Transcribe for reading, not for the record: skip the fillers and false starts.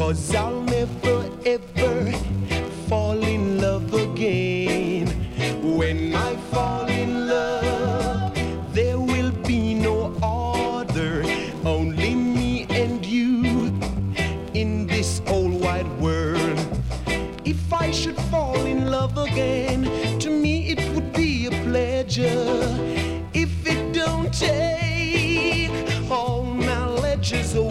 'cause I'll never ever fall in love again. When I fall in love, there will be no other, only me and you in this whole wide world. If I should fall in love again, to me it would be a pleasure. If it don't take all my ledges away,